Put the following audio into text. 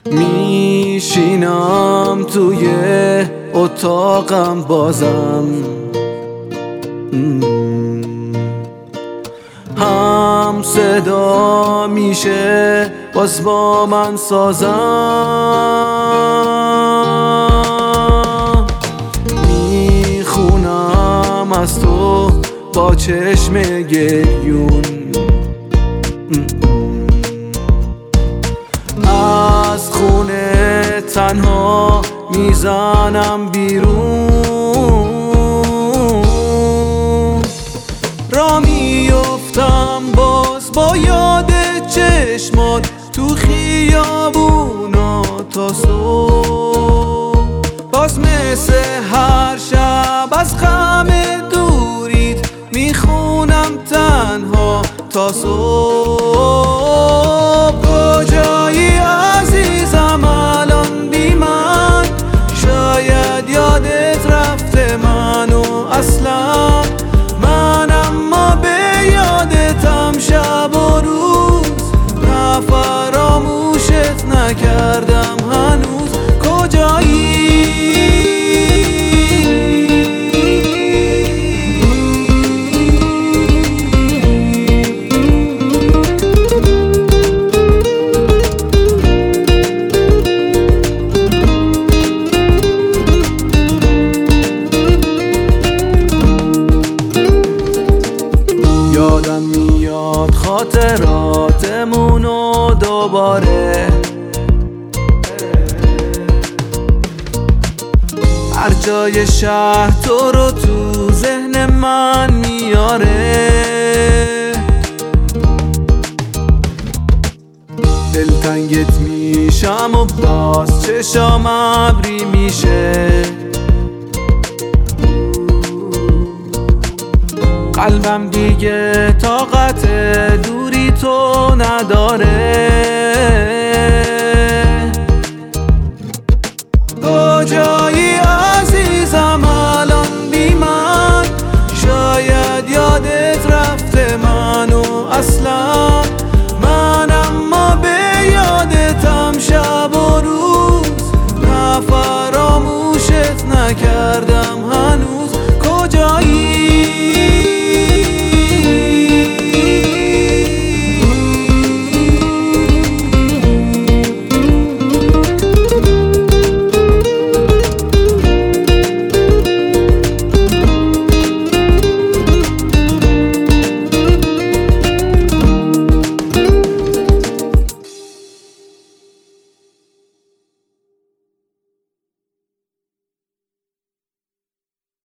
میشینم توی اتاقم بازم، هم صدا میشه باز با من سازم. میخونم از تو با چشم گریون، از خونه تنها میزنم بیرون. را میفتم باز با یاد چشمات تو خیابونا تا صبح، باز مثل هر شب از غم دوریت میخونم تنها تا صبح. کجایی عزیزم الان بی من؟ شاید یادت رفته منو اصلا، من اما به یادتم شب و روز، نه فراموشت نکردم هنوز. کجایی؟ یادم میاد خاطراتمونو دوباره، هر جای شهر تو رو تو ذهن من میاره. دلتنگت میشم و باز چشام ابری میشه، قلبم دیگه طاقت دوری تو نداره.